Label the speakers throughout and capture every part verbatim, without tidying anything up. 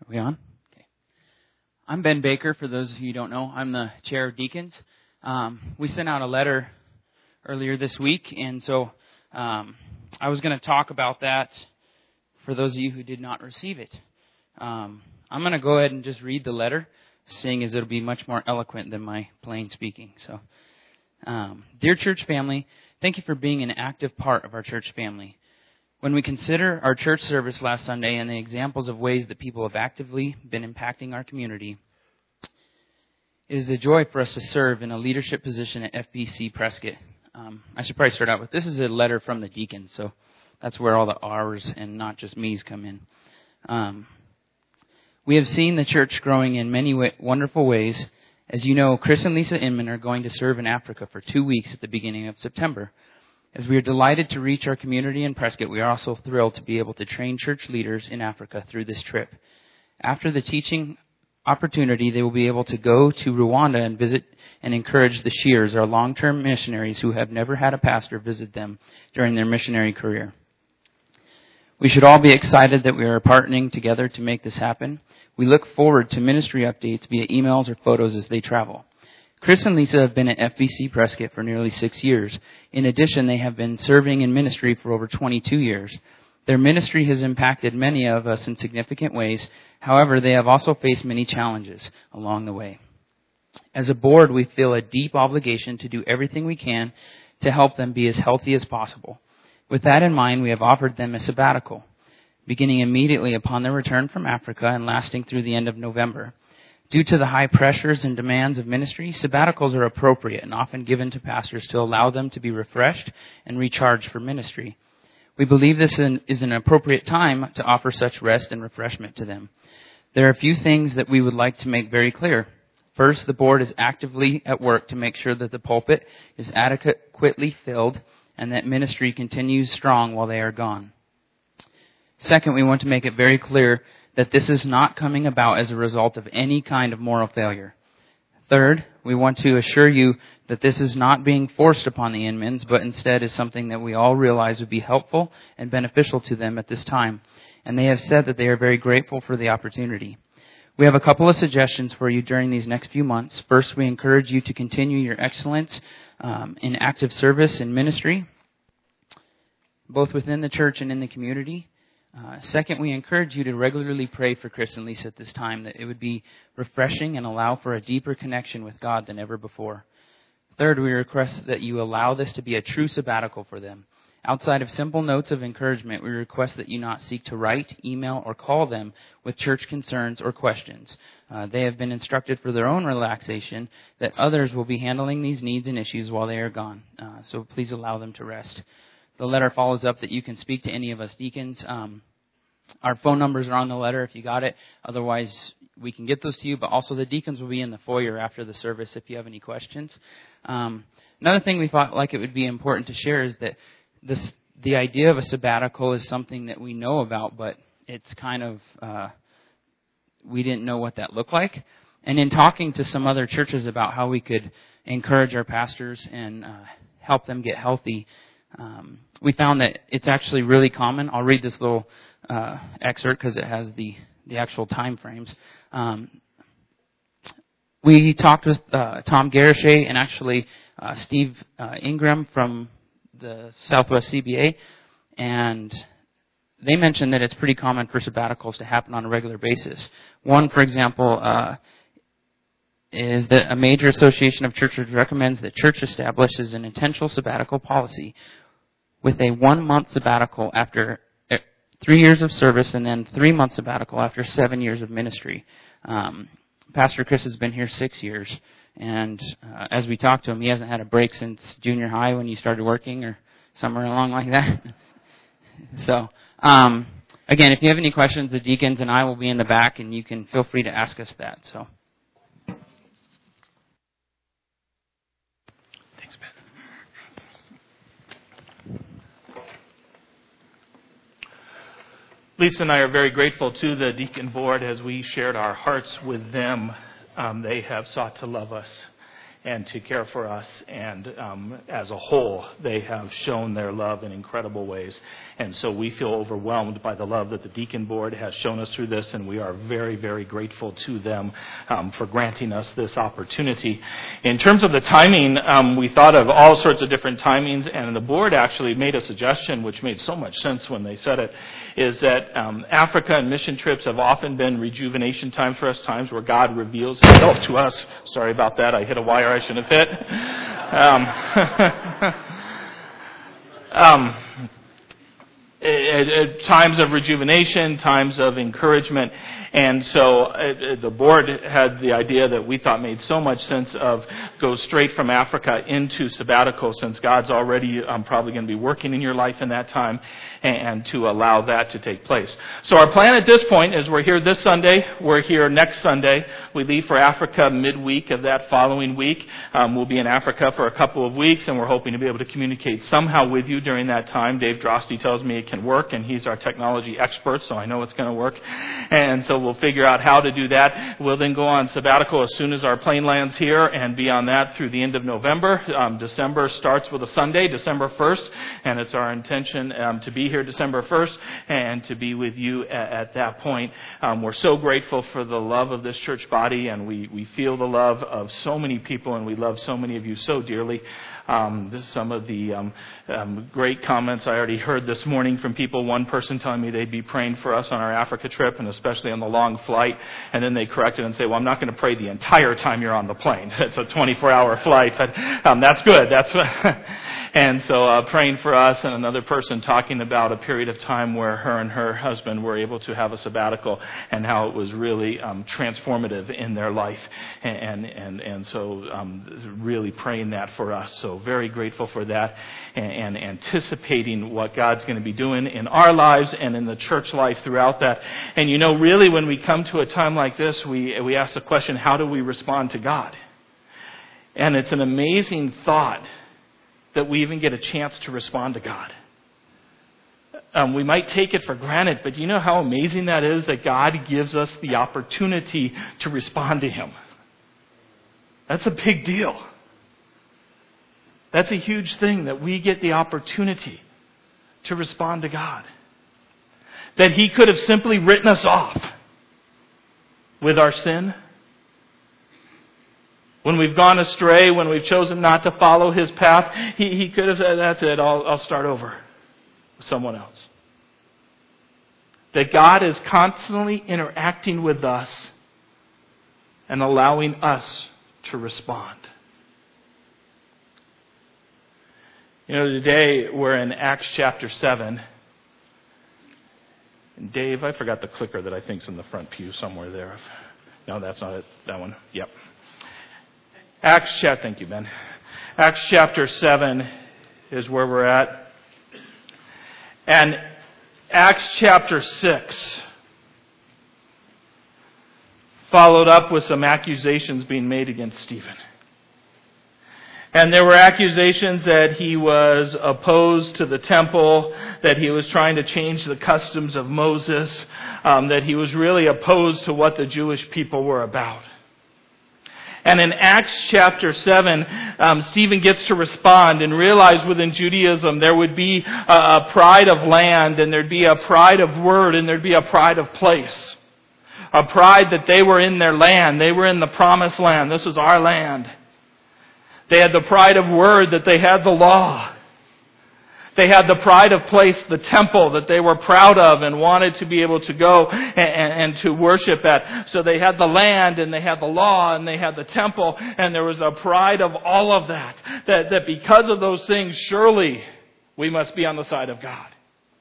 Speaker 1: we on? Okay. I'm Ben Baker. For those of you who don't know, I'm the chair of deacons. Um, we sent out a letter earlier this week, and so um, I was going to talk about that for those of you who did not receive it. Um, I'm going to go ahead and just read the letter, seeing as it'll be much more eloquent than my plain speaking. So, um, dear church family, thank you for being an active part of our church family. When we consider our church service last Sunday and the examples of ways that people have actively been impacting our community, it is a joy for us to serve in a leadership position at F B C Prescott. Um, I should probably start out with, this is a letter from the deacons, so that's where all the R's and not just me's come in. Um, we have seen the church growing in many way, wonderful ways. As you know, Chris and Lisa Inman are going to serve in Africa for two weeks at the beginning of September. As we are delighted to reach our community in Prescott, we are also thrilled to be able to train church leaders in Africa through this trip. After the teaching opportunity, they will be able to go to Rwanda and visit and encourage the Shears, our long-term missionaries who have never had a pastor visit them during their missionary career. We should all be excited that we are partnering together to make this happen. We look forward to ministry updates via emails or photos as they travel. Chris and Lisa have been at F B C Prescott for nearly six years. In addition, they have been serving in ministry for over twenty-two years. Their ministry has impacted many of us in significant ways. However, they have also faced many challenges along the way. As a board, we feel a deep obligation to do everything we can to help them be as healthy as possible. With that in mind, we have offered them a sabbatical, beginning immediately upon their return from Africa and lasting through the end of November. Due to the high pressures and demands of ministry, sabbaticals are appropriate and often given to pastors to allow them to be refreshed and recharged for ministry. We believe this is an appropriate time to offer such rest and refreshment to them. There are a few things that we would like to make very clear. First, the board is actively at work to make sure that the pulpit is adequately filled and that ministry continues strong while they are gone. Second, we want to make it very clear that this is not coming about as a result of any kind of moral failure. Third, we want to assure you that this is not being forced upon the Inmans, but instead is something that we all realize would be helpful and beneficial to them at this time. And they have said that they are very grateful for the opportunity. We have a couple of suggestions for you during these next few months. First, we encourage you to continue your excellence um, in active service and ministry, both within the church and in the community. Uh, second, we encourage you to regularly pray for Chris and Lisa at this time, that it would be refreshing and allow for a deeper connection with God than ever before. Third, we request that you allow this to be a true sabbatical for them. Outside of simple notes of encouragement, we request that you not seek to write, email, or call them with church concerns or questions. Uh, they have been instructed for their own relaxation that others will be handling these needs and issues while they are gone. Uh, so please allow them to rest. The letter follows up that you can speak to any of us deacons. Um, our phone numbers are on the letter if you got it. Otherwise, we can get those to you. But also the deacons will be in the foyer after the service if you have any questions. Um, another thing we thought like it would be important to share is that this, the idea of a sabbatical is something that we know about, but it's kind of, uh, we didn't know what that looked like. And in talking to some other churches about how we could encourage our pastors and uh, help them get healthy, Um, we found that it's actually really common. I'll read this little uh, excerpt because it has the, the actual time frames. Um, we talked with uh, Tom Garashay and actually uh, Steve uh, Ingram from the Southwest C B A, and they mentioned that it's pretty common for sabbaticals to happen on a regular basis. One, for example, uh, is that a major association of churches recommends that church establishes an intentional sabbatical policy with a one-month sabbatical after three years of service and then three-month sabbatical after seven years of ministry. Um, Pastor Chris has been here six years, and uh, as we talked to him, he hasn't had a break since junior high when you started working or somewhere along like that. so, um, again, if you have any questions, the deacons and I will be in the back, and you can feel free to ask us that. So.
Speaker 2: Lisa and I are very grateful to the Deacon Board as we shared our hearts with them. Um, they have sought to love us and to care for us. And um, as a whole, they have shown their love in incredible ways. And so we feel overwhelmed by the love that the deacon board has shown us through this, and we are very, very grateful to them um, for granting us this opportunity. In terms of the timing, um, we thought of all sorts of different timings, and the board actually made a suggestion which made so much sense when they said it, is that um, Africa and mission trips have often been rejuvenation times for us, times where God reveals Himself to us. Sorry about that, I hit a wire I shouldn't have hit. Um, um, At, at times of rejuvenation, times of encouragement. And so uh, the board had the idea that we thought made so much sense of go straight from Africa into sabbatical, since God's already um, probably going to be working in your life in that time, and, and to allow that to take place. So our plan at this point is we're here this Sunday, we're here next Sunday. We leave for Africa midweek of that following week. Um, we'll be in Africa for a couple of weeks, and we're hoping to be able to communicate somehow with you during that time. Dave Drosty tells me it can work, and he's our technology expert, so I know it's going to work. And so we'll figure out how to do that. We'll then go on sabbatical as soon as our plane lands here, and be on that through the end of November. Um, December starts with a Sunday, December first, and it's our intention um, to be here December first and to be with you at, at that point. Um, we're so grateful for the love of this church body, and we, we feel the love of so many people, and we love so many of you so dearly. Um, this is some of the um, um, great comments I already heard this morning from people. One person telling me they'd be praying for us on our Africa trip, and especially on the long flight. And then they corrected and say, well, I'm not going to pray the entire time you're on the plane. It's a twenty-four hour flight. But um, that's good. That's And so uh, praying for us, and another person talking about a period of time where her and her husband were able to have a sabbatical, and how it was really um, transformative in their life. And and and so um, really praying that for us. So very grateful for that, and, and anticipating what God's going to be doing in our lives and in the church life throughout that. And you know, really when we come to a time like this, we we ask the question, how do we respond to God? And it's an amazing thought that we even get a chance to respond to God. Um, we might take it for granted, but you know how amazing that is, that God gives us the opportunity to respond to Him. That's a big deal. That's a huge thing, that we get the opportunity to respond to God. That He could have simply written us off with our sin. When we've gone astray, when we've chosen not to follow His path, He, he could have said, that's it, I'll, I'll start over with someone else. That God is constantly interacting with us and allowing us to respond. You know, today we're in Acts chapter seven. And Dave, I forgot the clicker that I think's in the front pew somewhere there. No, that's not it. That one. Yep. Acts chapter, thank you, Ben. Acts chapter seven is where we're at. And Acts chapter six followed up with some accusations being made against Stephen. And there were accusations that he was opposed to the temple, that he was trying to change the customs of Moses, um, that he was really opposed to what the Jewish people were about. And in Acts chapter seven, um, Stephen gets to respond and realize within Judaism there would be a, a pride of land, and there'd be a pride of word, and there'd be a pride of place. A pride that they were in their land. They were in the promised land. This was our land. They had the pride of word, that they had the law. They had the pride of place, the temple, that they were proud of and wanted to be able to go and, and, and to worship at. So they had the land, and they had the law, and they had the temple, and there was a pride of all of that. That, that because of those things, surely we must be on the side of God.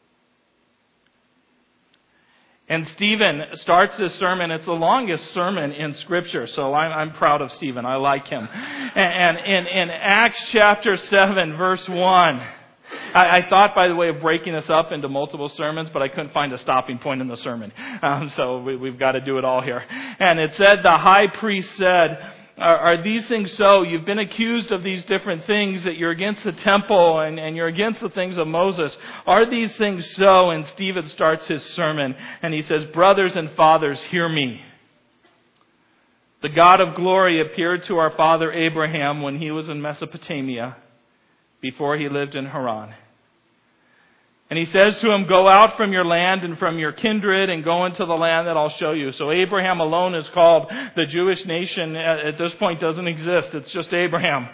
Speaker 2: And Stephen starts this sermon. It's the longest sermon in Scripture, so I'm, I'm proud of Stephen. I like him. And, and in, in Acts chapter seven, verse one, I, I thought, by the way, of breaking this up into multiple sermons, but I couldn't find a stopping point in the sermon. Um, so we, we've got to do it all here. And it said, the high priest said, Are, are these things so? You've been accused of these different things, that you're against the temple and, and you're against the things of Moses. Are these things so? And Stephen starts his sermon and he says, brothers and fathers, hear me. The God of glory appeared to our father Abraham when he was in Mesopotamia, before he lived in Haran. And he says to him, go out from your land and from your kindred and go into the land that I'll show you. So Abraham alone is called. The Jewish nation at this point doesn't exist. It's just Abraham.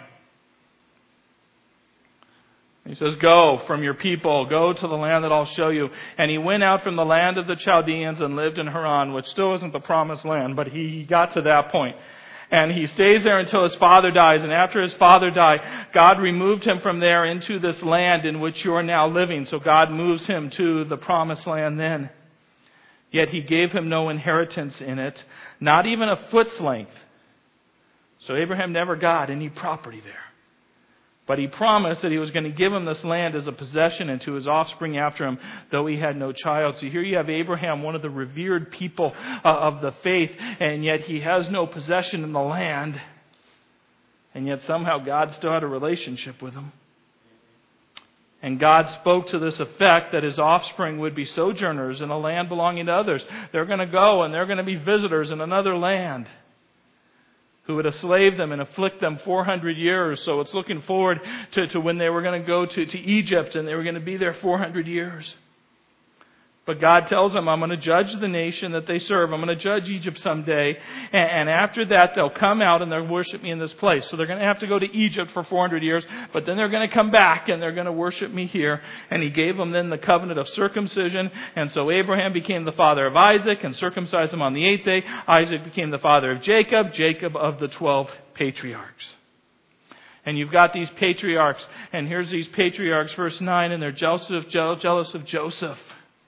Speaker 2: He says, go from your people, go to the land that I'll show you. And he went out from the land of the Chaldeans and lived in Haran, which still isn't the promised land, but he got to that point. And he stays there until his father dies. And after his father died, God removed him from there into this land in which you are now living. So God moves him to the promised land then. Yet he gave him no inheritance in it, not even a foot's length. So Abraham never got any property there. But he promised that he was going to give him this land as a possession and to his offspring after him, though he had no child. So here you have Abraham, one of the revered people uh, of the faith, and yet he has no possession in the land. And yet somehow God still had a relationship with him. And God spoke to this effect that his offspring would be sojourners in a land belonging to others. They're going to go and they're going to be visitors in another land, who would enslave them and afflict them four hundred years. So it's looking forward to, to when they were going to go to, to Egypt and they were going to be there four hundred years. But God tells them, I'm going to judge the nation that they serve. I'm going to judge Egypt someday. And, and after that, they'll come out and they'll worship me in this place. So they're going to have to go to Egypt for four hundred years. But then they're going to come back and they're going to worship me here. And he gave them then the covenant of circumcision. And so Abraham became the father of Isaac and circumcised him on the eighth day. Isaac became the father of Jacob, Jacob of the twelve patriarchs. And you've got these patriarchs. And here's these patriarchs, verse nine, and they're jealous of, jealous of Joseph.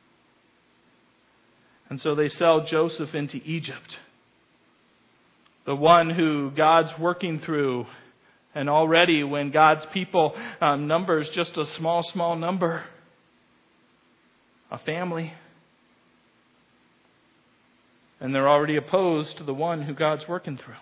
Speaker 2: And so they sell Joseph into Egypt. The one who God's working through. And already when God's people um, numbers just a small, small number. A family. And they're already opposed to the one who God's working through.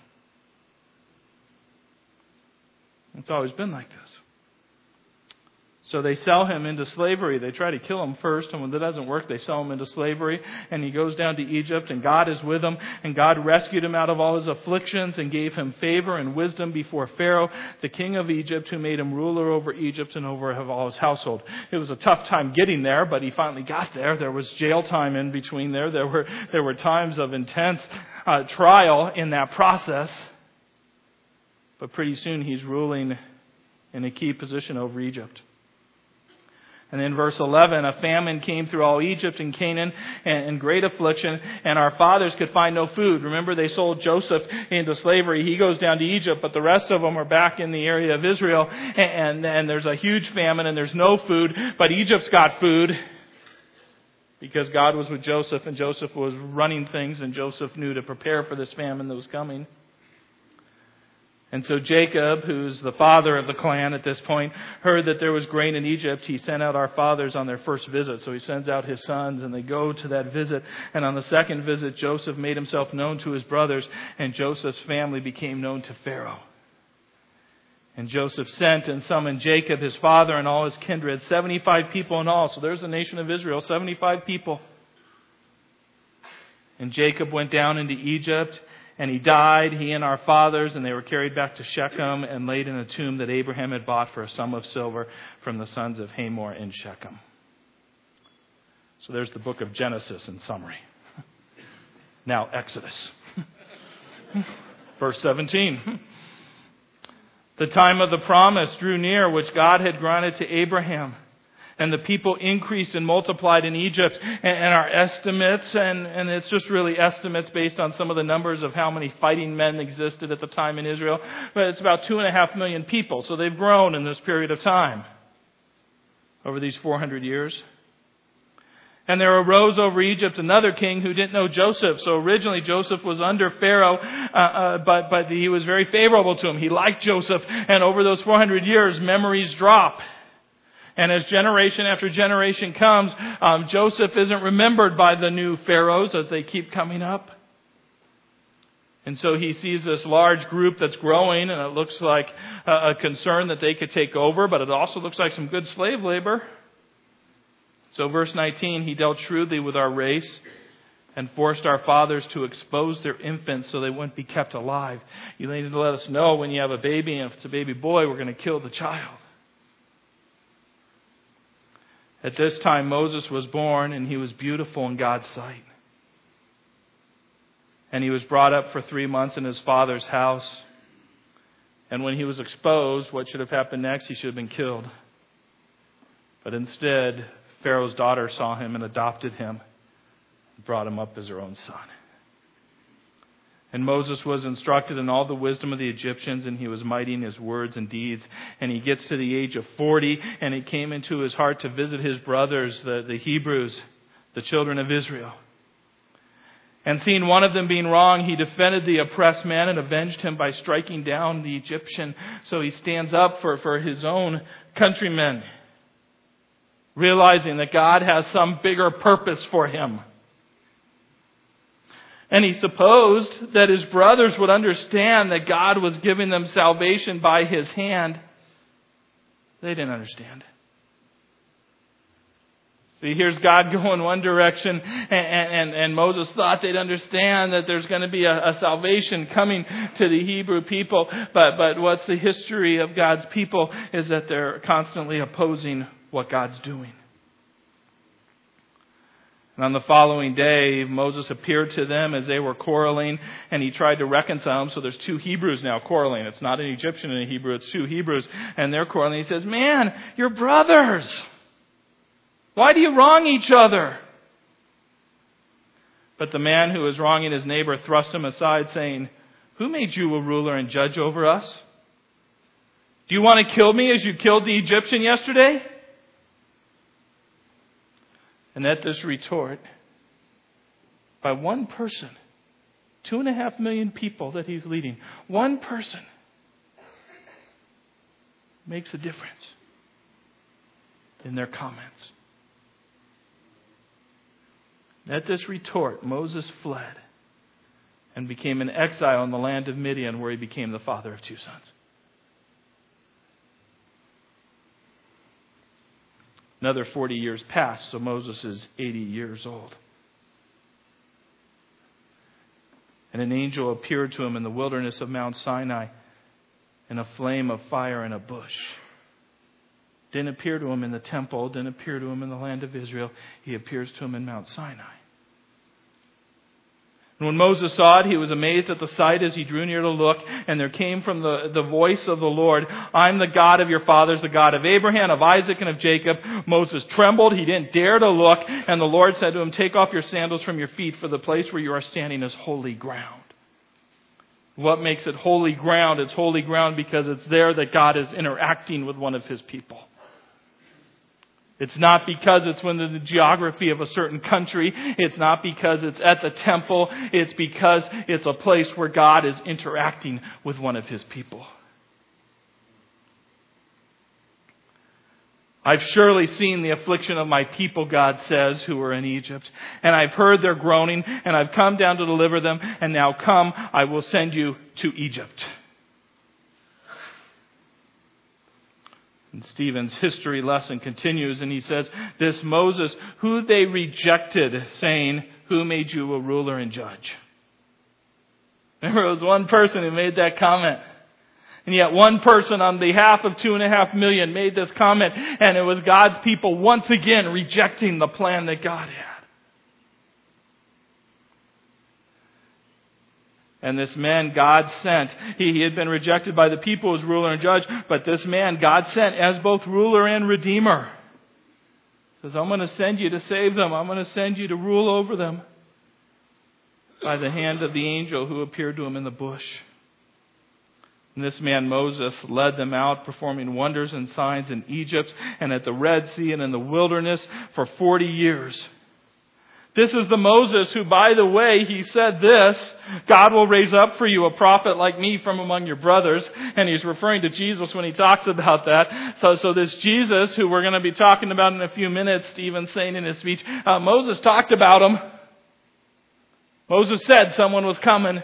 Speaker 2: It's always been like this. So they sell him into slavery. They try to kill him first, and when that doesn't work, they sell him into slavery. And he goes down to Egypt, and God is with him. And God rescued him out of all his afflictions and gave him favor and wisdom before Pharaoh, the king of Egypt, who made him ruler over Egypt and over all his household. It was a tough time getting there, but he finally got there. There was jail time in between there. There were, there were times of intense uh, trial in that process. But pretty soon he's ruling in a key position over Egypt. And in verse eleven, a famine came through all Egypt and Canaan and, and great affliction, and our fathers could find no food. Remember, they sold Joseph into slavery. He goes down to Egypt, but the rest of them are back in the area of Israel. And, and, and there's a huge famine and there's no food, but Egypt's got food because God was with Joseph and Joseph was running things and Joseph knew to prepare for this famine that was coming. And so Jacob, who's the father of the clan at this point, heard that there was grain in Egypt. He sent out our fathers on their first visit. So he sends out his sons and they go to that visit. And on the second visit, Joseph made himself known to his brothers, and Joseph's family became known to Pharaoh. And Joseph sent and summoned Jacob, his father, and all his kindred, seventy-five people in all. So there's the nation of Israel, seventy-five people. And Jacob went down into Egypt. And he died, he and our fathers, and they were carried back to Shechem and laid in a tomb that Abraham had bought for a sum of silver from the sons of Hamor in Shechem. So there's the book of Genesis in summary. Now Exodus. Verse seventeen. The time of the promise drew near, which God had granted to Abraham. And the people increased and multiplied in Egypt. And, and our estimates, and, and it's just really estimates based on some of the numbers of how many fighting men existed at the time in Israel. But it's about two and a half million people. So they've grown in this period of time. Over these four hundred years. And there arose over Egypt another king who didn't know Joseph. So originally Joseph was under Pharaoh, uh, uh, but, but he was very favorable to him. He liked Joseph. And over those four hundred years, memories drop. And as generation after generation comes, um, Joseph isn't remembered by the new pharaohs as they keep coming up. And so he sees this large group that's growing, and it looks like a, a concern that they could take over, but it also looks like some good slave labor. So verse nineteen, he dealt shrewdly with our race and forced our fathers to expose their infants so they wouldn't be kept alive. You need to let us know when you have a baby, and if it's a baby boy, we're going to kill the child. At this time, Moses was born, and he was beautiful in God's sight. And he was brought up for three months in his father's house. And when he was exposed, what should have happened next? He should have been killed. But instead, Pharaoh's daughter saw him and adopted him, and brought him up as her own son. And Moses was instructed in all the wisdom of the Egyptians, and he was mighty in his words and deeds. And he gets to the age of forty, and it came into his heart to visit his brothers, the, the Hebrews, the children of Israel. And seeing one of them being wrong, he defended the oppressed man and avenged him by striking down the Egyptian. So he stands up for, for his own countrymen, realizing that God has some bigger purpose for him. And he supposed that his brothers would understand that God was giving them salvation by his hand. They didn't understand. See, here's God going one direction, and, and, and Moses thought they'd understand that there's going to be a, a salvation coming to the Hebrew people. But, but what's the history of God's people is that they're constantly opposing what God's doing. And on the following day, Moses appeared to them as they were quarreling, and he tried to reconcile them. So there's two Hebrews now quarreling. It's not an Egyptian and a Hebrew, it's two Hebrews, and they're quarreling. He says, "Man, you're brothers. Why do you wrong each other?" But the man who was wronging his neighbor thrust him aside, saying, "Who made you a ruler and judge over us? Do you want to kill me as you killed the Egyptian yesterday?" And at this retort, by one person, two and a half million people that he's leading, one person makes a difference in their comments. At this retort, Moses fled and became an exile in the land of Midian, where he became the father of two sons. Another forty years passed, so Moses is eighty years old. And an angel appeared to him in the wilderness of Mount Sinai in a flame of fire in a bush. Didn't appear to him in the temple, didn't appear to him in the land of Israel. He appears to him in Mount Sinai. And when Moses saw it, he was amazed at the sight as he drew near to look. And there came from the, the voice of the Lord, "I'm the God of your fathers, the God of Abraham, of Isaac, and of Jacob." Moses trembled. He didn't dare to look. And the Lord said to him, "Take off your sandals from your feet, for the place where you are standing is holy ground." What makes it holy ground? It's holy ground because it's there that God is interacting with one of his people. It's not because it's within the geography of a certain country. It's not because it's at the temple. It's because it's a place where God is interacting with one of his people. "I've surely seen the affliction of my people," God says, "who are in Egypt. And I've heard their groaning, and I've come down to deliver them. And now come, I will send you to Egypt." And Stephen's history lesson continues, and he says, "This Moses, who they rejected, saying, 'Who made you a ruler and judge?'" Remember, it was one person who made that comment. And yet one person on behalf of two and a half million made this comment, and it was God's people once again rejecting the plan that God had. And this man God sent, he, he had been rejected by the people as ruler and judge, but this man God sent as both ruler and redeemer. He says, "I'm going to send you to save them. I'm going to send you to rule over them," by the hand of the angel who appeared to him in the bush. And this man Moses led them out, performing wonders and signs in Egypt and at the Red Sea and in the wilderness for forty years. This is the Moses who, by the way, he said this, "God will raise up for you a prophet like me from among your brothers." And he's referring to Jesus when he talks about that. So, so this Jesus, who we're going to be talking about in a few minutes, Stephen's saying in his speech, uh, Moses talked about him. Moses said someone was coming.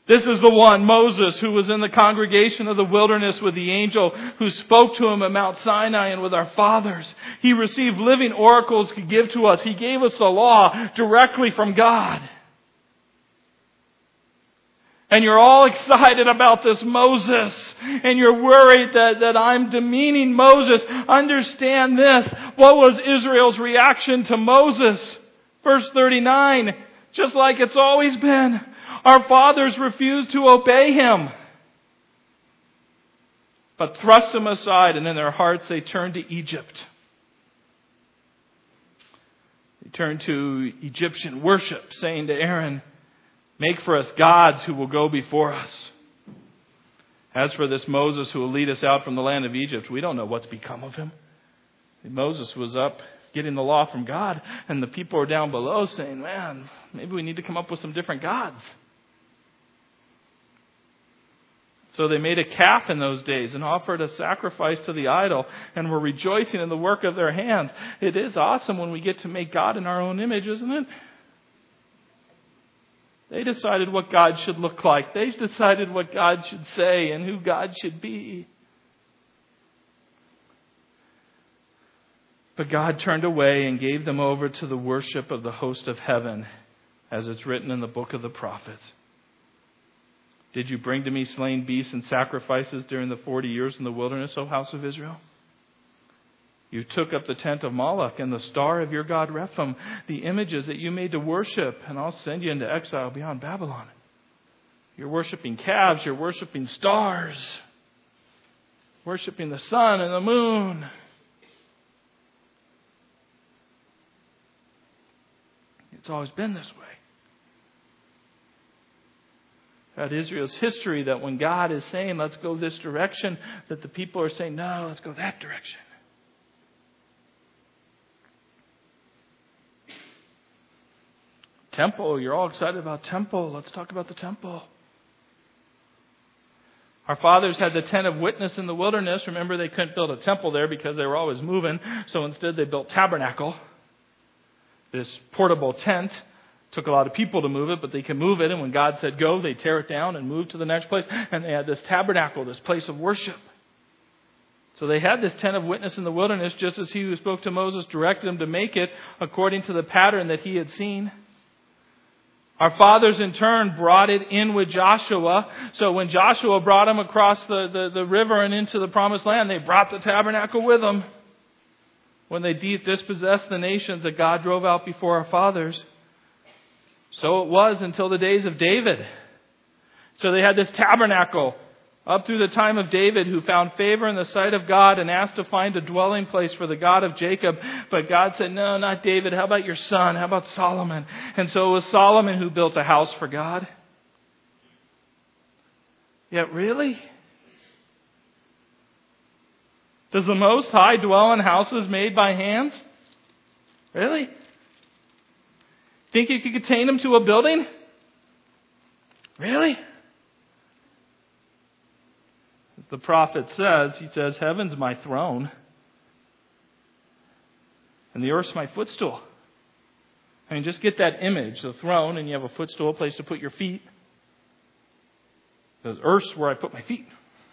Speaker 2: This is the one, Moses, who was in the congregation of the wilderness with the angel who spoke to him at Mount Sinai and with our fathers. He received living oracles to give to us. He gave us the law directly from God. And you're all excited about this Moses. And you're worried that, that I'm demeaning Moses. Understand this. What was Israel's reaction to Moses? Verse thirty-nine. Just like it's always been. Our fathers refused to obey him, but thrust him aside, and in their hearts they turned to Egypt. They turned to Egyptian worship, saying to Aaron, "Make for us gods who will go before us." As for this Moses who will lead us out from the land of Egypt, we don't know what's become of him. Moses was up getting the law from God, and the people are down below saying, man, maybe we need to come up with some different gods. So they made a calf in those days and offered a sacrifice to the idol and were rejoicing in the work of their hands. It is awesome when we get to make God in our own image, isn't it? They decided what God should look like. They decided what God should say and who God should be. But God turned away and gave them over to the worship of the host of heaven, as it's written in the book of the prophets. Did you bring to me slain beasts and sacrifices during the forty years in the wilderness, O house of Israel? You took up the tent of Moloch and the star of your god Rephaim, the images that you made to worship, and I'll send you into exile beyond Babylon. You're worshiping calves, you're worshiping stars, worshiping the sun and the moon. It's always been this way. At Israel's history, that when God is saying, let's go this direction, that the people are saying, no, let's go that direction. Temple, you're all excited about temple. Let's talk about the temple. Our fathers had the tent of witness in the wilderness. Remember, they couldn't build a temple there because they were always moving. So instead they built tabernacle. This portable tent. Took a lot of people to move it, but they can move it. And when God said go, they tear it down and move to the next place. And they had this tabernacle, this place of worship. So they had this tent of witness in the wilderness, just as he who spoke to Moses directed him to make it according to the pattern that he had seen. Our fathers in turn brought it in with Joshua. So when Joshua brought them across the, the, the river and into the promised land, they brought the tabernacle with them. When they dispossessed the nations that God drove out before our fathers. So it was until the days of David. So they had this tabernacle up through the time of David, who found favor in the sight of God and asked to find a dwelling place for the God of Jacob. But God said, no, not David. How about your son? How about Solomon? And so it was Solomon who built a house for God. Yet really? Does the Most High dwell in houses made by hands? Really? Think you could contain him to a building? Really? As the prophet says, he says, heaven's my throne and the earth's my footstool. I mean, just get that image, the throne, and you have a footstool, a place to put your feet. The earth's where I put my feet.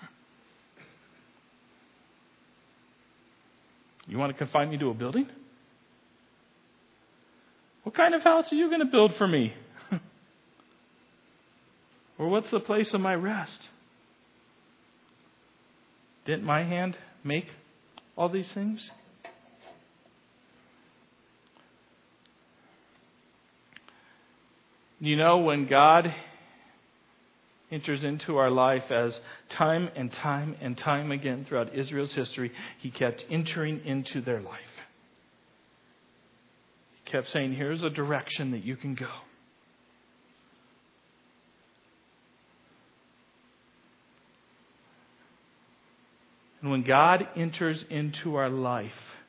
Speaker 2: You want to confine me to a building? What kind of house are you going to build for me? Or what's the place of my rest? Didn't my hand make all these things? You know, when God enters into our life, as time and time and time again throughout Israel's history, He kept entering into their life. Kept saying, here's a direction that you can go. And when God enters into our life,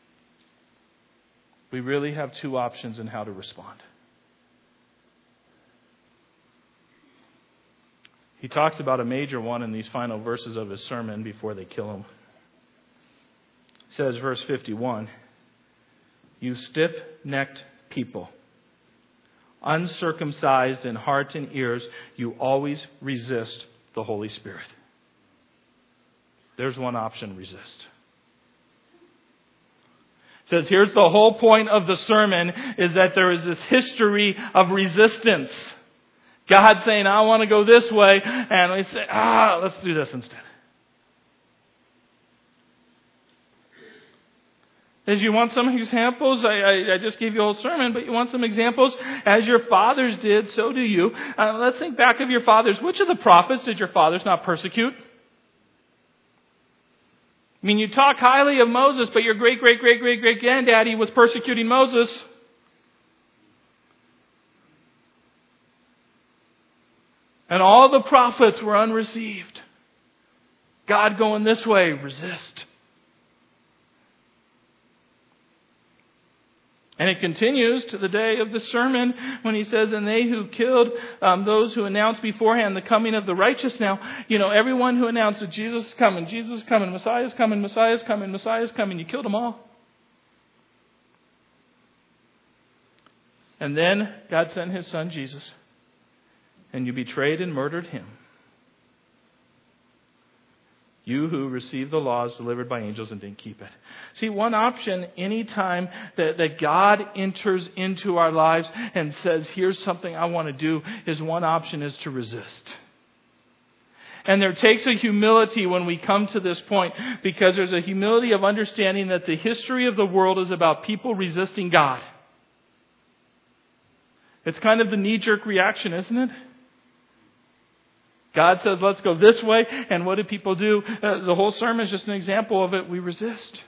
Speaker 2: we really have two options in how to respond. He talks about a major one in these final verses of his sermon before they kill him. It says, verse fifty-one, you stiff-necked people, uncircumcised in heart and ears, you always resist the Holy Spirit. There's one option: resist. It says here's the whole point of the sermon, is that there is this history of resistance. God saying, I want to go this way, and we say, ah, let's do this instead. As you want some examples, I, I, I just gave you a whole sermon, but you want some examples? As your fathers did, so do you. Uh, let's think back of your fathers. Which of the prophets did your fathers not persecute? I mean, you talk highly of Moses, but your great, great, great, great, great granddaddy was persecuting Moses. And all the prophets were unreceived. God going this way, resist. And it continues to the day of the sermon when he says, and they who killed um, those who announced beforehand the coming of the righteous. Now, you know, everyone who announced that Jesus is coming, Jesus is coming, Messiah is coming, Messiah is coming, Messiah is coming, you killed them all. And then God sent His Son Jesus, and you betrayed and murdered Him. You who received the laws delivered by angels and didn't keep it. See, one option anytime that, that God enters into our lives and says, here's something I want to do, is one option is to resist. And there takes a humility when we come to this point, because there's a humility of understanding that the history of the world is about people resisting God. It's kind of the knee-jerk reaction, isn't it? God says, let's go this way. And what do people do? Uh, the whole sermon is just an example of it. We resist.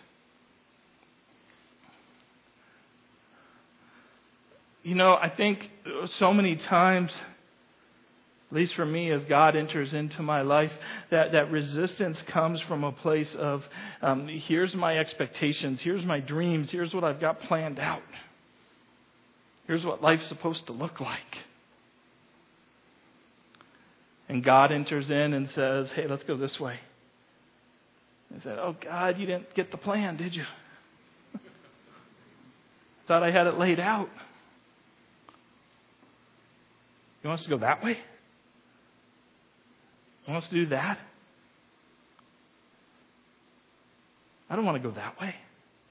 Speaker 2: You know, I think so many times, at least for me, as God enters into my life, that, that resistance comes from a place of, um, here's my expectations, here's my dreams, here's what I've got planned out. Here's what life's supposed to look like. And God enters in and says, hey, let's go this way. I said, oh God, you didn't get the plan, did you? Thought I had it laid out. You want us to go that way? You want us to do that? I don't want to go that way.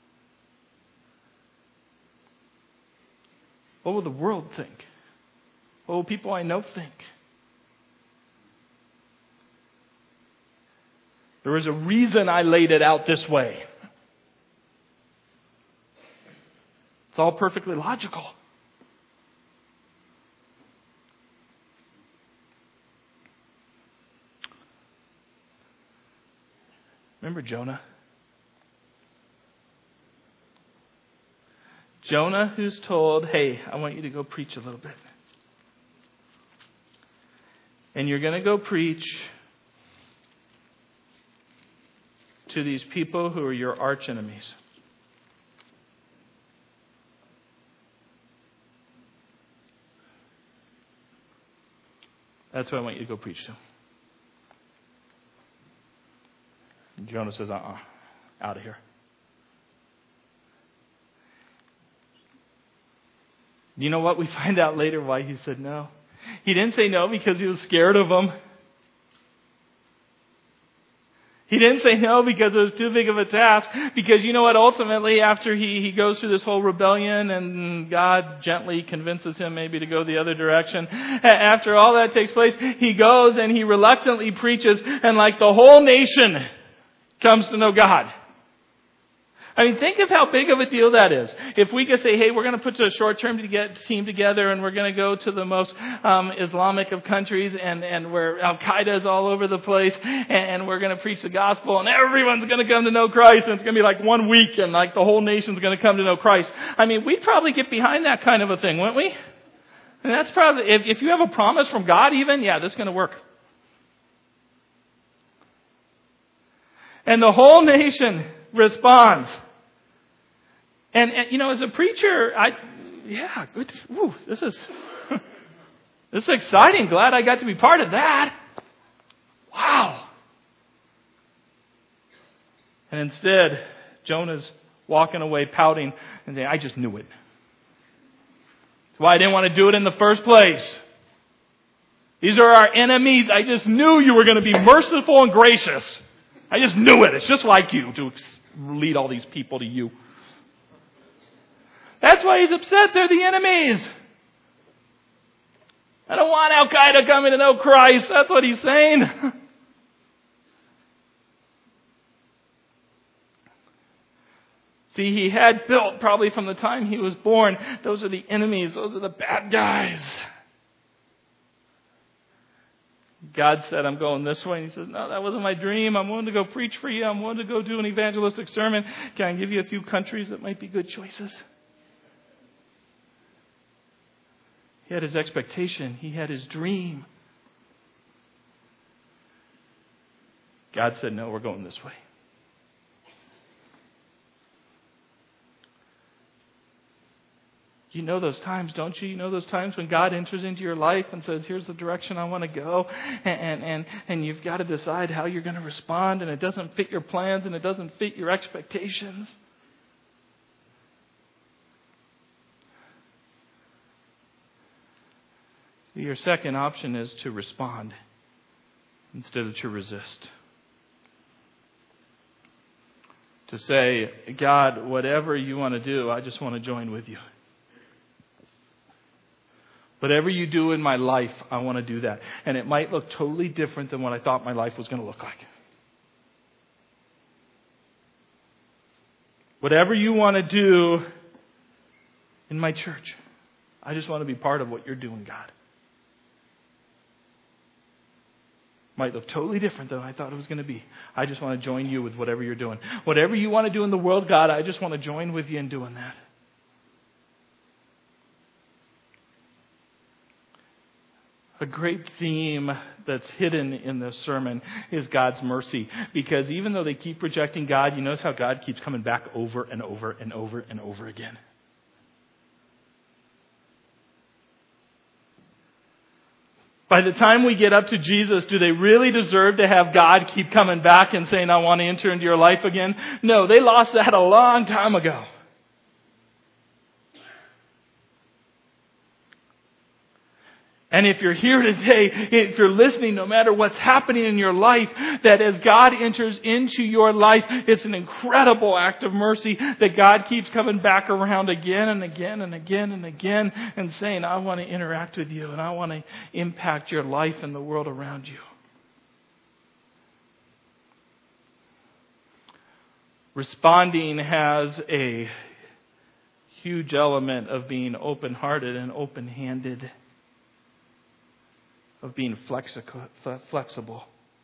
Speaker 2: What will the world think? What will people I know think? There is a reason I laid it out this way. It's all perfectly logical. Remember Jonah? Jonah, who's told, hey, I want you to go preach a little bit. And you're going to go preach to these people who are your arch enemies. That's what I want you to go preach to. And Jonah says, uh-uh, out of here. You know what? We find out later why he said no. He didn't say no because he was scared of them. He didn't say no because it was too big of a task. Because you know what? Ultimately, after he, he goes through this whole rebellion and God gently convinces him maybe to go the other direction. After all that takes place, he goes and he reluctantly preaches, and like the whole nation comes to know God. I mean, think of how big of a deal that is. If we could say, hey, we're going to put a short-term to get team together and we're going to go to the most um, Islamic of countries and, and where Al-Qaeda is all over the place and, and we're going to preach the gospel and everyone's going to come to know Christ and it's going to be like one week and like the whole nation's going to come to know Christ. I mean, we'd probably get behind that kind of a thing, wouldn't we? And that's probably, if, if you have a promise from God even, yeah, this is going to work. And the whole nation responds. And, and, you know, as a preacher, I, yeah, good. Ooh, this is, this is exciting. Glad I got to be part of that. Wow. And instead, Jonah's walking away pouting and saying, I just knew it. That's why I didn't want to do it in the first place. These are our enemies. I just knew you were going to be merciful and gracious. I just knew it. It's just like you to lead all these people to you. That's why he's upset. They're the enemies. I don't want Al-Qaeda coming to know Christ. That's what he's saying. See, he had built, probably from the time he was born, those are the enemies. Those are the bad guys. God said, I'm going this way. And he says, no, that wasn't my dream. I'm willing to go preach for you. I'm willing to go do an evangelistic sermon. Can I give you a few countries that might be good choices? He had his expectation. He had his dream. God said, no, we're going this way. You know those times, don't you? You know those times when God enters into your life and says, here's the direction I want to go. And, and, and, and you've got to decide how you're going to respond. And it doesn't fit your plans and it doesn't fit your expectations. See, your second option is to respond instead of to resist. To say, God, whatever you want to do, I just want to join with you. Whatever you do in my life, I want to do that. And it might look totally different than what I thought my life was going to look like. Whatever you want to do in my church, I just want to be part of what you're doing, God. Might look totally different than I thought it was going to be. I just want to join you with whatever you're doing. Whatever you want to do in the world, God, I just want to join with you in doing that. A great theme that's hidden in this sermon is God's mercy. Because even though they keep rejecting God, you notice how God keeps coming back over and over and over and over again. By the time we get up to Jesus, do they really deserve to have God keep coming back and saying, I want to enter into your life again? No, they lost that a long time ago. And if you're here today, if you're listening, no matter what's happening in your life, that as God enters into your life, it's an incredible act of mercy that God keeps coming back around again and again and again and again and saying, I want to interact with you and I want to impact your life and the world around you. Responding has a huge element of being open-hearted and open-handed. Of being flexible.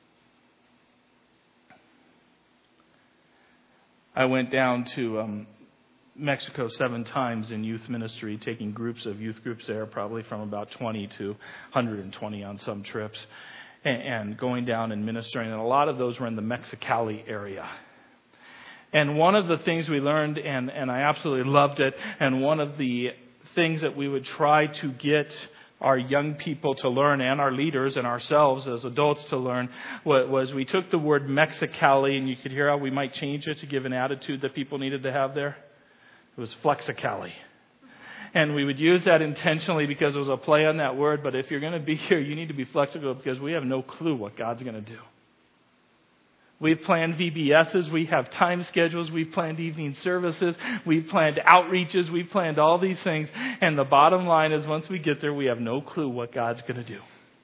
Speaker 2: I went down to um, Mexico seven times in youth ministry, taking groups of youth groups there, probably from about twenty to one hundred twenty on some trips, and, and going down and ministering. And a lot of those were in the Mexicali area. And one of the things we learned, and, and I absolutely loved it, and one of the things that we would try to get our young people to learn and our leaders and ourselves as adults to learn was we took the word Mexicali, and you could hear how we might change it to give an attitude that people needed to have there. It was Flexicali. And we would use that intentionally because it was a play on that word. But if you're going to be here, you need to be flexible because we have no clue what God's going to do. We've planned V B S's. We have time schedules. We've planned evening services. We've planned outreaches. We've planned all these things. And the bottom line is once we get there, we have no clue what God's going to do.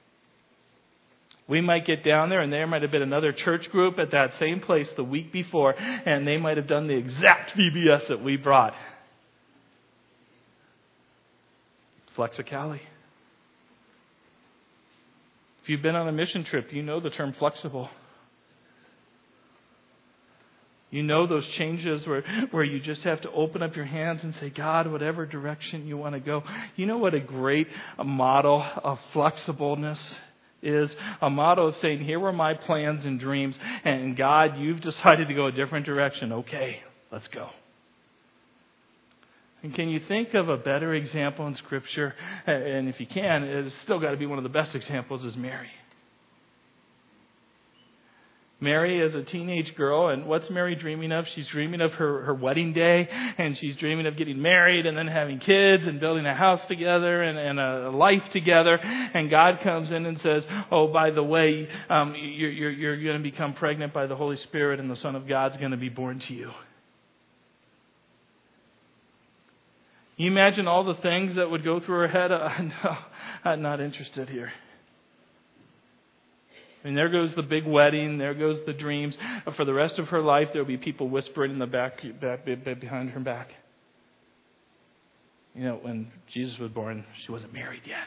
Speaker 2: We might get down there and there might have been another church group at that same place the week before. And they might have done the exact V B S that we brought. Flexicali. If you've been on a mission trip, you know the term flexible. You know those changes where, where you just have to open up your hands and say, God, whatever direction you want to go. You know what a great model of flexibleness is? A model of saying, here were my plans and dreams, and God, you've decided to go a different direction. Okay, let's go. And can you think of a better example in Scripture? And if you can, it's still got to be one of the best examples is Mary. Mary is a teenage girl, and what's Mary dreaming of? She's dreaming of her, her wedding day, and she's dreaming of getting married and then having kids and building a house together and, and a life together. And God comes in and says, oh, by the way, um, you're, you're, you're going to become pregnant by the Holy Spirit, and the Son of God's going to be born to you. Can you imagine all the things that would go through her head? Uh, no, I'm not interested here. I mean, there goes the big wedding. There goes the dreams. For the rest of her life, there will be people whispering in the back, back, back behind her back. You know, when Jesus was born, she wasn't married yet.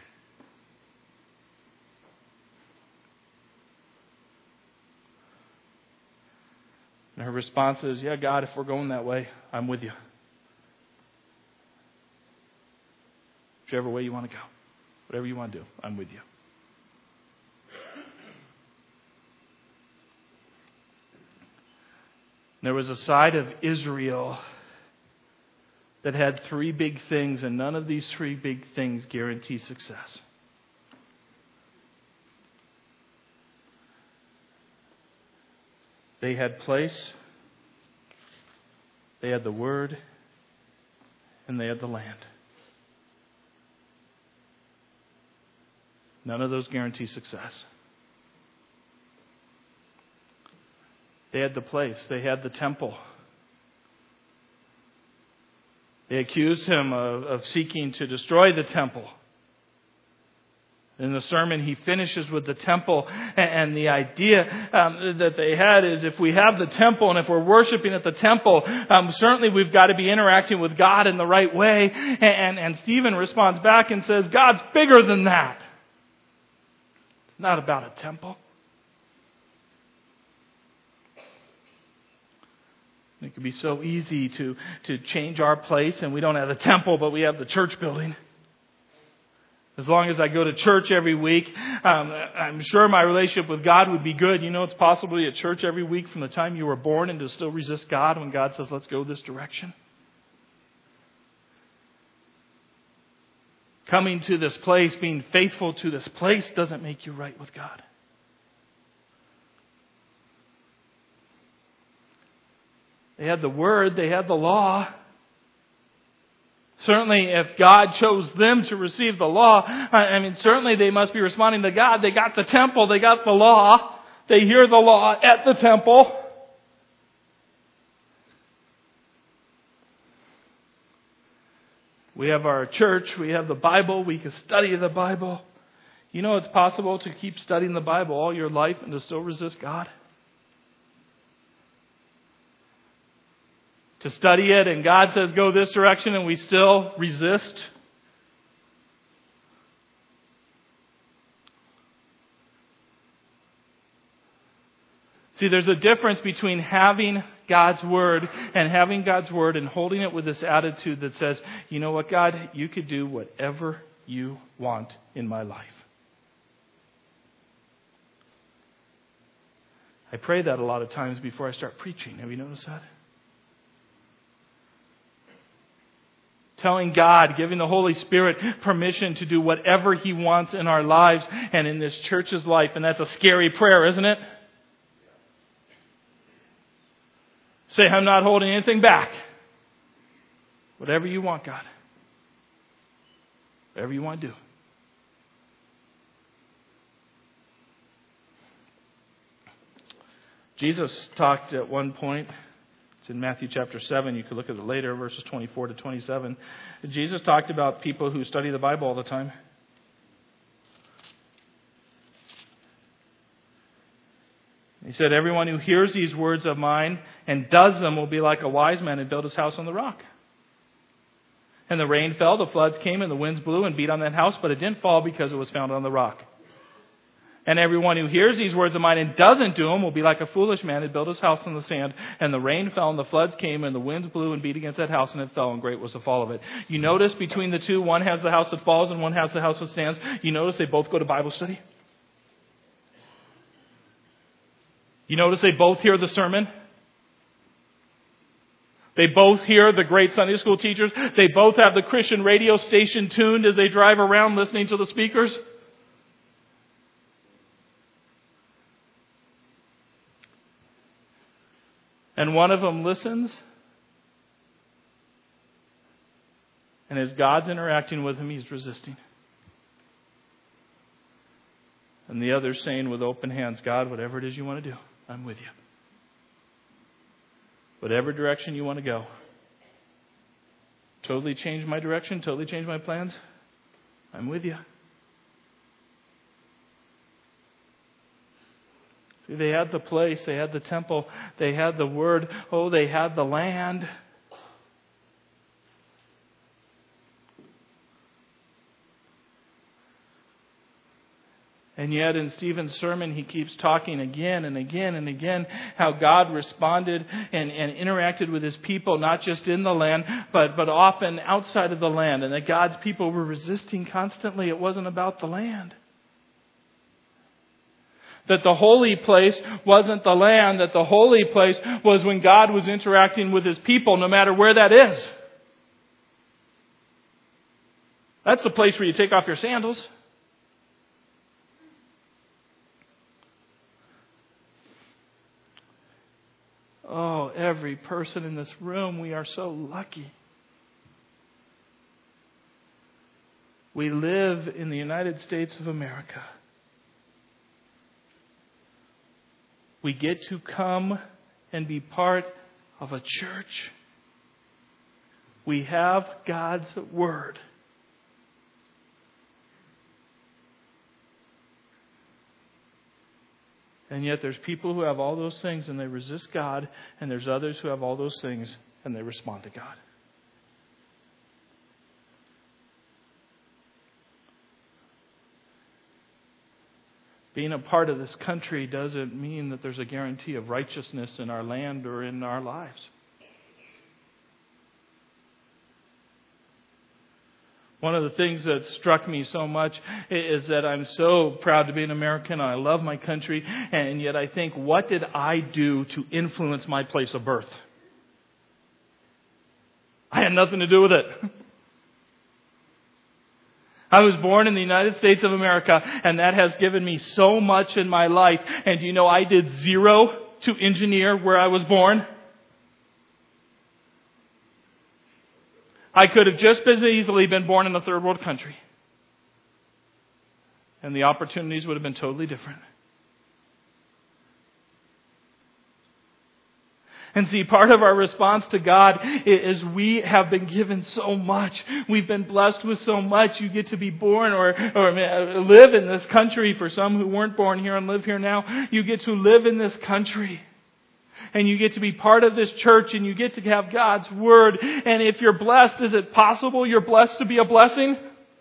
Speaker 2: And her response is, yeah, God, if we're going that way, I'm with you. Whichever way you want to go. Whatever you want to do, I'm with you. There was a side of Israel that had three big things, and none of these three big things guarantee success. They had place, they had the Word, and they had the land. None of those guarantee success. They had the place. They had the temple. They accused him of, of seeking to destroy the temple. In the sermon, he finishes with the temple. And, and the idea um, that they had is if we have the temple and if we're worshiping at the temple, um, certainly we've got to be interacting with God in the right way. And, and, and Stephen responds back and says, God's bigger than that. It's not about a temple. It can be so easy to, to change our place, and we don't have the temple, but we have the church building. As long as I go to church every week, um, I'm sure my relationship with God would be good. You know, it's possible to be at church every week from the time you were born and to still resist God when God says, let's go this direction. Coming to this place, being faithful to this place doesn't make you right with God. They had the Word, they had the law. Certainly, if God chose them to receive the law, I mean, certainly they must be responding to God. They got the temple, they got the law. They hear the law at the temple. We have our church, we have the Bible, we can study the Bible. You know, it's possible to keep studying the Bible all your life and to still resist God. To study it and God says go this direction and we still resist. See, there's a difference between having God's Word and having God's Word and holding it with this attitude that says, you know what, God, you could do whatever you want in my life. I pray that a lot of times before I start preaching. Have you noticed that? Telling God, giving the Holy Spirit permission to do whatever He wants in our lives and in this church's life. And that's a scary prayer, isn't it? Say, I'm not holding anything back. Whatever you want, God. Whatever you want to do. Jesus talked at one point. It's in Matthew chapter seven. You could look at it later, verses twenty-four to twenty-seven. Jesus talked about people who study the Bible all the time. He said, everyone who hears these words of mine and does them will be like a wise man who built his house on the rock. And the rain fell, the floods came, and the winds blew and beat on that house, but it didn't fall because it was founded on the rock. And everyone who hears these words of mine and doesn't do them will be like a foolish man who built his house on the sand. And the rain fell and the floods came and the winds blew and beat against that house and it fell and great was the fall of it. You notice between the two, one has the house that falls and one has the house that stands. You notice they both go to Bible study. You notice they both hear the sermon. They both hear the great Sunday school teachers. They both have the Christian radio station tuned as they drive around listening to the speakers. And one of them listens. And as God's interacting with him, he's resisting. And the other's saying with open hands, God, whatever it is you want to do, I'm with you. Whatever direction you want to go. Totally change my direction, totally change my plans, I'm with you. See, they had the place, they had the temple, they had the word, oh, they had the land. And yet in Stephen's sermon, he keeps talking again and again and again how God responded and, and interacted with his people, not just in the land, but, but often outside of the land. And that God's people were resisting constantly. It wasn't about the land. That the holy place wasn't the land. That the holy place was when God was interacting with his people, no matter where that is. That's the place where you take off your sandals. Oh, every person in this room, we are so lucky. We live in the United States of America. We get to come and be part of a church. We have God's Word. And yet there's people who have all those things and they resist God, and there's others who have all those things and they respond to God. Being a part of this country doesn't mean that there's a guarantee of righteousness in our land or in our lives. One of the things that struck me so much is that I'm so proud to be an American. I love my country. And yet I think, what did I do to influence my place of birth? I had nothing to do with it. I was born in the United States of America, and that has given me so much in my life. And you know, I did zero to engineer where I was born. I could have just as easily been born in a third world country. And the opportunities would have been totally different. And see, part of our response to God is we have been given so much. We've been blessed with so much. You get to be born or, or live in this country. For some who weren't born here and live here now, you get to live in this country. And you get to be part of this church, and you get to have God's Word. And if you're blessed, is it possible you're blessed to be a blessing?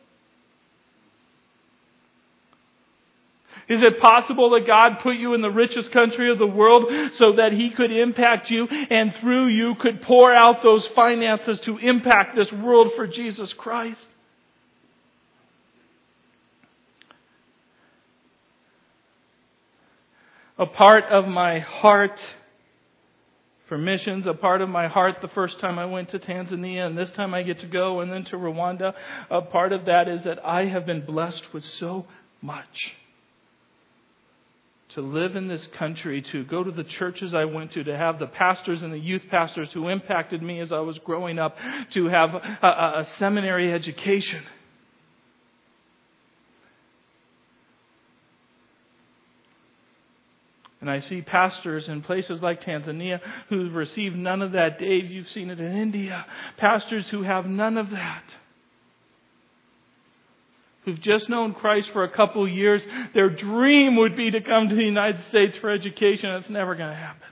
Speaker 2: Is it possible that God put you in the richest country of the world so that He could impact you, and through you could pour out those finances to impact this world for Jesus Christ? A part of my heart for missions, a part of my heart the first time I went to Tanzania, and this time I get to go, and then to Rwanda, a part of that is that I have been blessed with so much. To live in this country, to go to the churches I went to, to have the pastors and the youth pastors who impacted me as I was growing up, to have a, a, a seminary education. And I see pastors in places like Tanzania who've received none of that. Dave, you've seen it in India. Pastors who have none of that. Who've just known Christ for a couple of years. Their dream would be to come to the United States for education. It's never going to happen.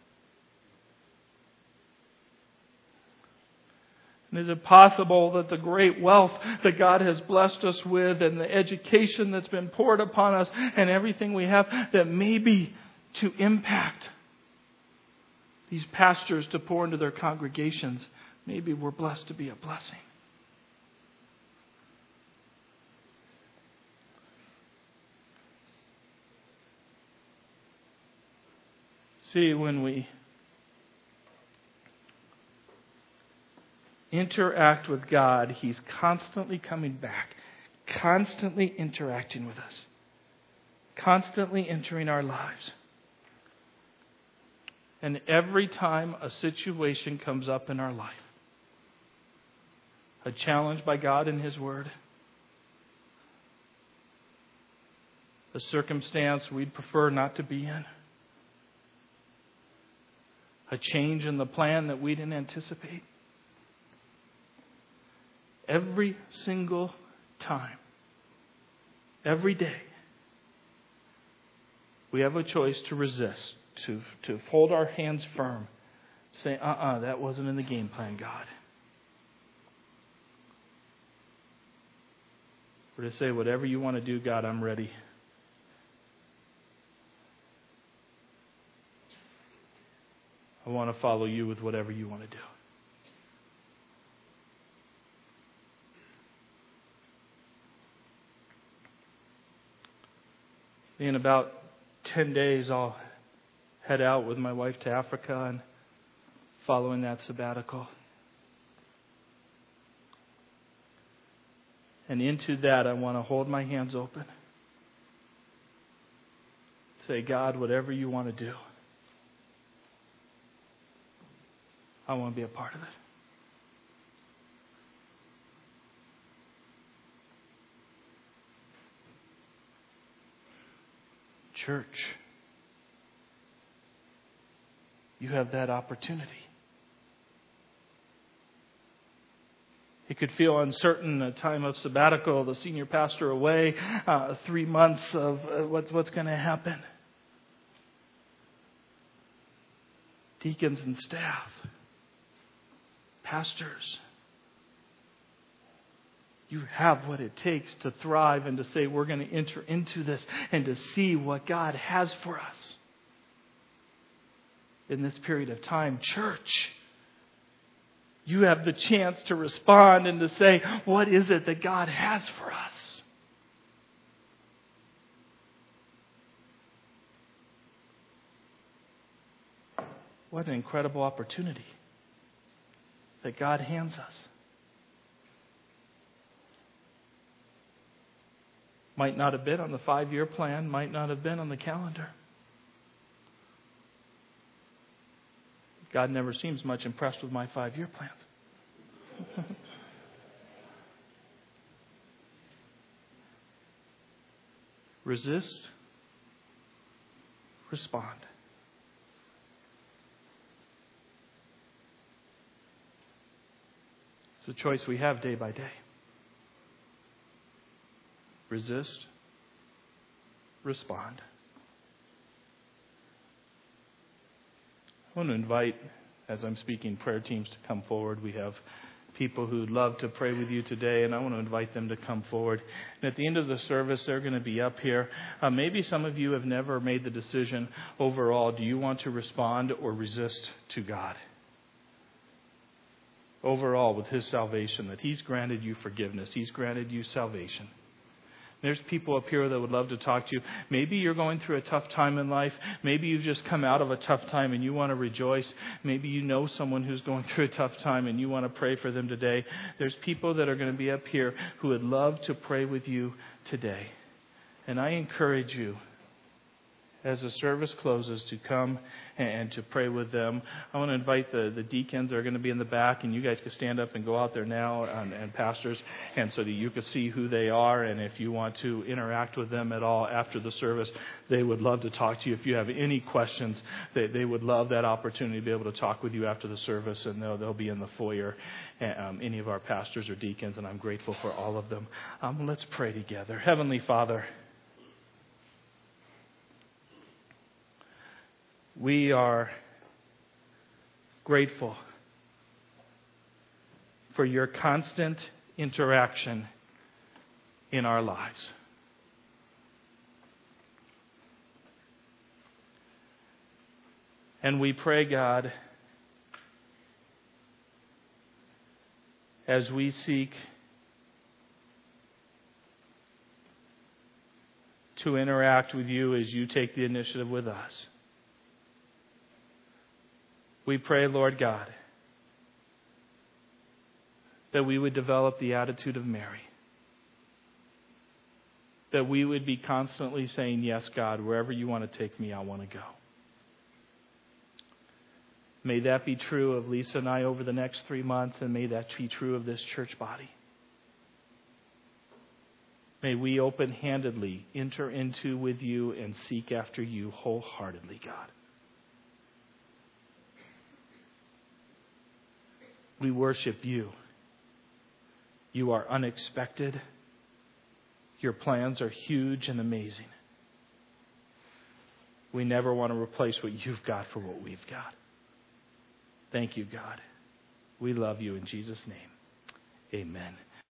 Speaker 2: And is it possible that the great wealth that God has blessed us with, and the education that's been poured upon us, and everything we have, that maybe to impact these pastors to pour into their congregations, maybe we're blessed to be a blessing? See, when we interact with God, He's constantly coming back, constantly interacting with us, constantly entering our lives. And every time a situation comes up in our life, a challenge by God in His Word, a circumstance we'd prefer not to be in, a change in the plan that we didn't anticipate, every single time, every day, we have a choice to resist, to, to hold our hands firm, say, uh-uh, that wasn't in the game plan, God. Or to say, whatever you want to do, God, I'm ready. I want to follow you with whatever you want to do. In about ten days, I'll head out with my wife to Africa and following that sabbatical. And into that, I want to hold my hands open. Say, God, whatever you want to do, I want to be a part of it. Church, you have that opportunity. It could feel uncertain, a time of sabbatical, the senior pastor away, uh, three months of uh, what's, what's going to happen. Deacons and staff, pastors, you have what it takes to thrive and to say we're going to enter into this and to see what God has for us in this period of time. Church, you have the chance to respond and to say, what is it that God has for us? What an incredible opportunity that God hands us. Might not have been on the five-year plan, might not have been on the calendar. God never seems much impressed with my five-year plans. Resist, respond. It's a choice we have day by day. Resist, respond. I want to invite, as I'm speaking, prayer teams to come forward. We have people who'd love to pray with you today, and I want to invite them to come forward. And at the end of the service, they're going to be up here. Uh, maybe some of you have never made the decision overall, do you want to respond or resist to God? Overall, with His salvation, that He's granted you forgiveness. He's granted you salvation. There's people up here that would love to talk to you. Maybe you're going through a tough time in life. Maybe you've just come out of a tough time and you want to rejoice. Maybe you know someone who's going through a tough time and you want to pray for them today. There's people that are going to be up here who would love to pray with you today. And I encourage you, as the service closes, to come and to pray with them. I want to invite the, the deacons that are going to be in the back, and you guys can stand up and go out there now, and, and pastors, and so that you can see who they are, and if you want to interact with them at all after the service, they would love to talk to you. If you have any questions, they, they would love that opportunity to be able to talk with you after the service, and they'll, they'll be in the foyer, um, any of our pastors or deacons, and I'm grateful for all of them. Um, let's pray together. Heavenly Father, we are grateful for your constant interaction in our lives. And we pray, God, as we seek to interact with you as you take the initiative with us, we pray, Lord God, that we would develop the attitude of Mary. That we would be constantly saying, yes, God, wherever you want to take me, I want to go. May that be true of Lisa and I over the next three months, and may that be true of this church body. May we open-handedly enter into with you and seek after you wholeheartedly, God. We worship you. You are unexpected. Your plans are huge and amazing. We never want to replace what you've got for what we've got. Thank you, God. We love you in Jesus' name. Amen.